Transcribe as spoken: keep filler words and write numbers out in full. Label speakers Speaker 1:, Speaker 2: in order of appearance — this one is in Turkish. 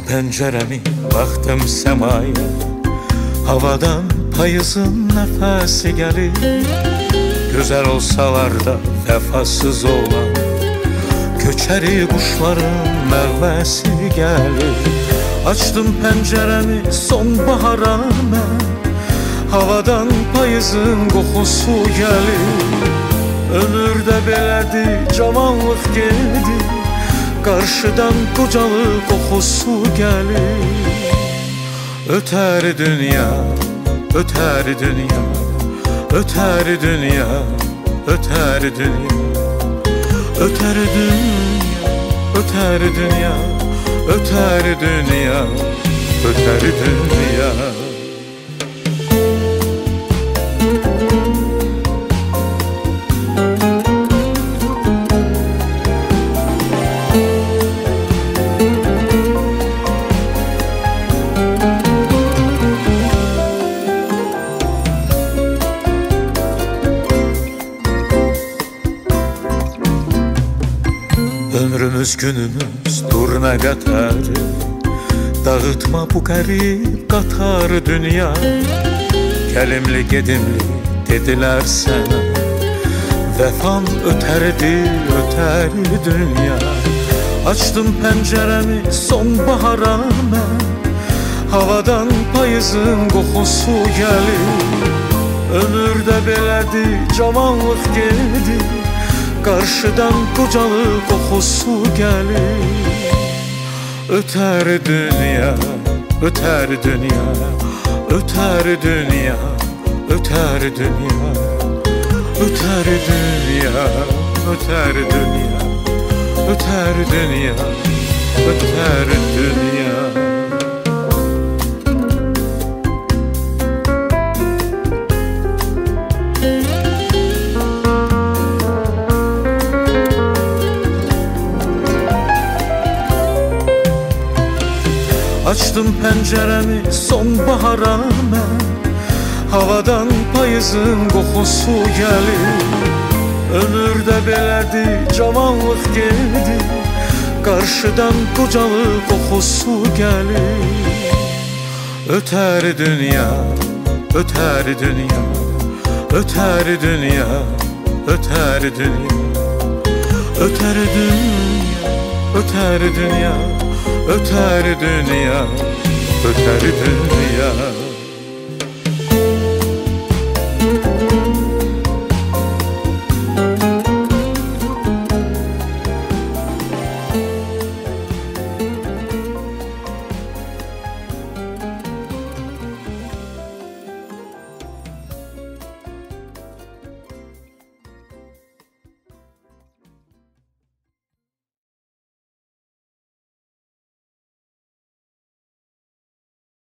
Speaker 1: penceremi, baktım semaya. Havadan payızın nefesi gelir. Güzel olsalar da vefasız olan köçeri kuşların mevvesi gelir. Açtım penceremi sonbahara mən, havadan payızın kokusu gelir. Ömürde belədi, cavanlık geldi, karşıdan kocalık kokusu gelir. Öter dünya, öter dünya, öter dünya, öter dünya, öter dünya, öter dünya, öter dünya, öter dünya. Ömrümüz günümüz durna qatarı, dağıtma bu qərib qatar dünya. Gəlimli gedimli dediler sana, vefan öterdi öter dünya. Açtım penceremi sonbahara mən, havadan payızın kokusu gelir. Ömürde belədi, cavanlık geldi, karşıdan kocalık kokusu gelir. Öter dünya, öter dünya, öter dünya, öter dünya, öter dünya, öter dünya, öter dünya, öter dünya. Açtım penceremi sonbahara mən, havadan payızın kokusu gelir. Ömürde belədi, cavanlık geldi, karşıdan kocalık kokusu gelir. Öter dünya, öter dünya, öter dünya, öter dünya, öter dünya, öter dünya, öter dünya, öter dünya.